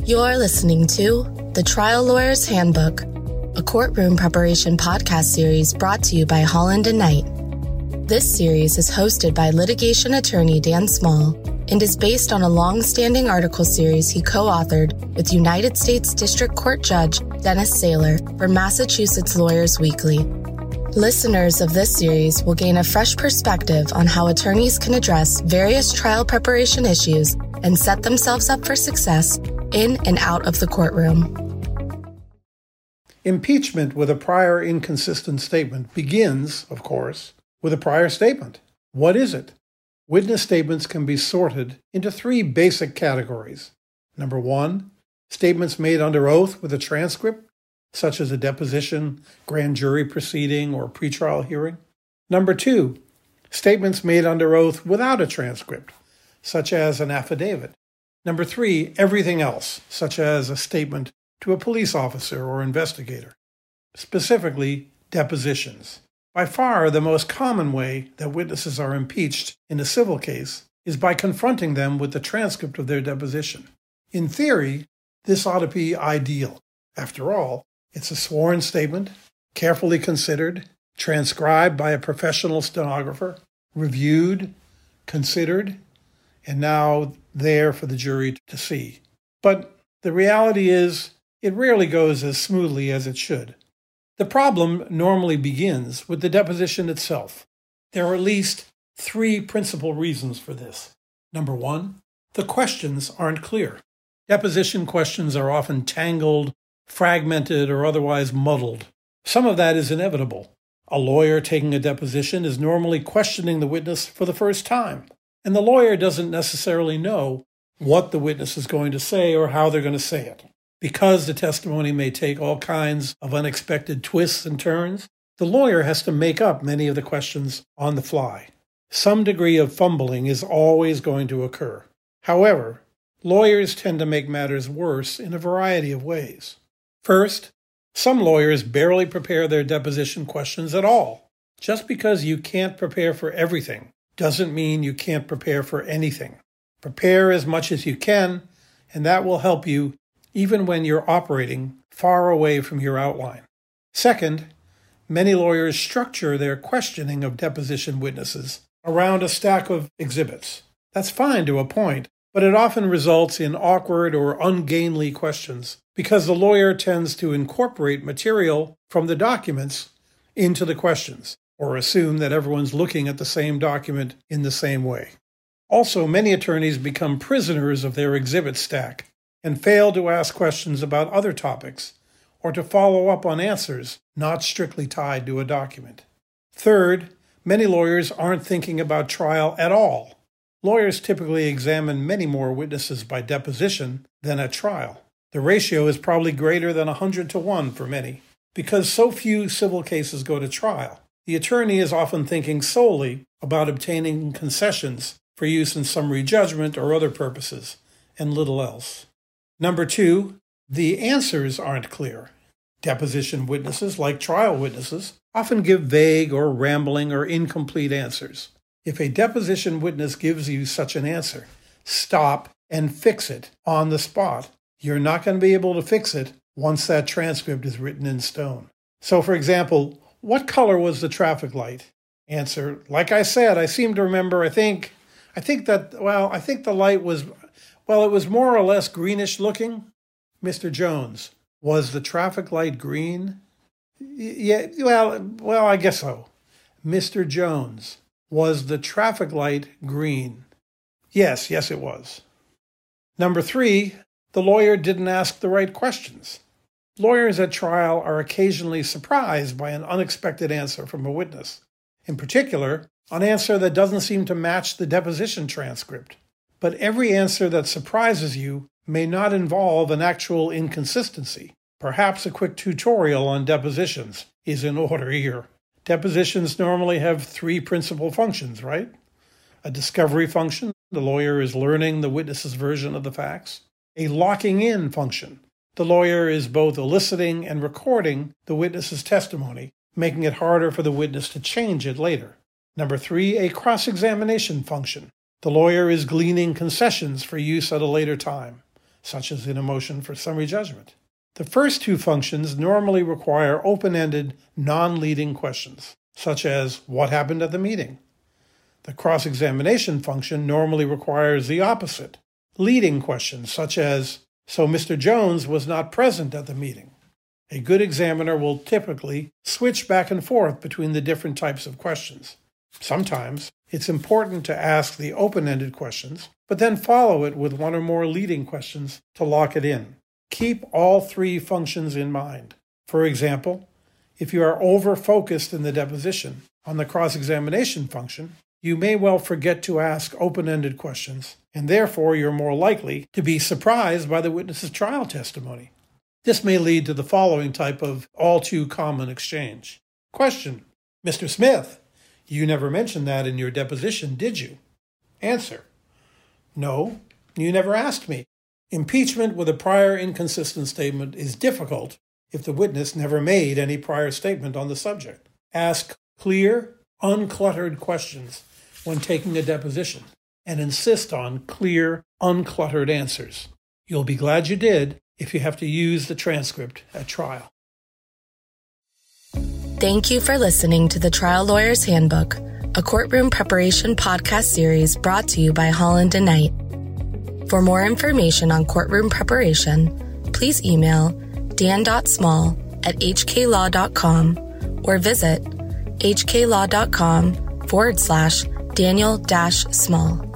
You're listening to The Trial Lawyer's Handbook, a courtroom preparation podcast series brought to you by Holland & Knight. This series is hosted by litigation attorney Dan Small and is based on a long-standing article series he co-authored with United States District Court Judge Dennis Saylor for Massachusetts Lawyers Weekly. Listeners of this series will gain a fresh perspective on how attorneys can address various trial preparation issues and set themselves up for success in and out of the courtroom. Impeachment with a prior inconsistent statement begins, of course, with a prior statement. What is it? Witness statements can be sorted into three basic categories. Number one, statements made under oath with a transcript, such as a deposition, grand jury proceeding, or pretrial hearing. Number two, statements made under oath without a transcript, such as an affidavit. Number three, everything else, such as a statement to a police officer or investigator. Specifically, depositions. By far, the most common way that witnesses are impeached in a civil case is by confronting them with the transcript of their deposition. In theory, this ought to be ideal. After all, it's a sworn statement, carefully considered, transcribed by a professional stenographer, reviewed, considered, and now there for the jury to see. But the reality is, it rarely goes as smoothly as it should. The problem normally begins with the deposition itself. There are at least three principal reasons for this. Number one, the questions aren't clear. Deposition questions are often tangled, fragmented, or otherwise muddled. Some of that is inevitable. A lawyer taking a deposition is normally questioning the witness for the first time, and the lawyer doesn't necessarily know what the witness is going to say or how they're going to say it. Because the testimony may take all kinds of unexpected twists and turns, the lawyer has to make up many of the questions on the fly. Some degree of fumbling is always going to occur. However, lawyers tend to make matters worse in a variety of ways. First, some lawyers barely prepare their deposition questions at all. Just because you can't prepare for everything doesn't mean you can't prepare for anything. Prepare as much as you can, and that will help you even when you're operating far away from your outline. Second, many lawyers structure their questioning of deposition witnesses around a stack of exhibits. That's fine to a point, but it often results in awkward or ungainly questions because the lawyer tends to incorporate material from the documents into the questions, or assume that everyone's looking at the same document in the same way. Also, many attorneys become prisoners of their exhibit stack and fail to ask questions about other topics or to follow up on answers not strictly tied to a document. Third, many lawyers aren't thinking about trial at all. Lawyers typically examine many more witnesses by deposition than at trial. The ratio is probably greater than 100 to 1 for many. Because so few civil cases go to trial, the attorney is often thinking solely about obtaining concessions for use in summary judgment or other purposes, and little else. Number two, the answers aren't clear. Deposition witnesses, like trial witnesses, often give vague or rambling or incomplete answers. If a deposition witness gives you such an answer, stop and fix it on the spot. You're not going to be able to fix it once that transcript is written in stone. So, for example, what color was the traffic light? Answer, like I said, I seem to remember, I think the light was, it was more or less greenish looking. Mr. Jones, was the traffic light green? Yeah, I guess so. Mr. Jones, was the traffic light green? Yes, it was. Number three, the lawyer didn't ask the right questions. Lawyers at trial are occasionally surprised by an unexpected answer from a witness. In particular, an answer that doesn't seem to match the deposition transcript. But every answer that surprises you may not involve an actual inconsistency. Perhaps a quick tutorial on depositions is in order here. Depositions normally have three principal functions, right? A discovery function, the lawyer is learning the witness's version of the facts. A locking in function, the lawyer is both eliciting and recording the witness's testimony, making it harder for the witness to change it later. Number three, a cross-examination function. The lawyer is gleaning concessions for use at a later time. such as in a motion for summary judgment. The first two functions normally require open-ended, non-leading questions, such as, what happened at the meeting? The cross-examination function normally requires the opposite, leading questions, such as, so Mr. Jones was not present at the meeting. A good examiner will typically switch back and forth between the different types of questions. Sometimes it's important to ask the open-ended questions, but then follow it with one or more leading questions to lock it in. Keep all three functions in mind. For example, if you are over-focused in the deposition on the cross-examination function, you may well forget to ask open-ended questions, and therefore you're more likely to be surprised by the witness's trial testimony. This may lead to the following type of all-too-common exchange. Question: Mr. Smith, you never mentioned that in your deposition, did you? Answer: no, you never asked me. Impeachment with a prior inconsistent statement is difficult if the witness never made any prior statement on the subject. Ask clear, uncluttered questions when taking a deposition, and insist on clear, uncluttered answers. You'll be glad you did if you have to use the transcript at trial. Thank you for listening to the Trial Lawyer's Handbook, a courtroom preparation podcast series brought to you by Holland & Knight. For more information on courtroom preparation, please email dan.small@hklaw.com or visit hklaw.com/Daniel-Small.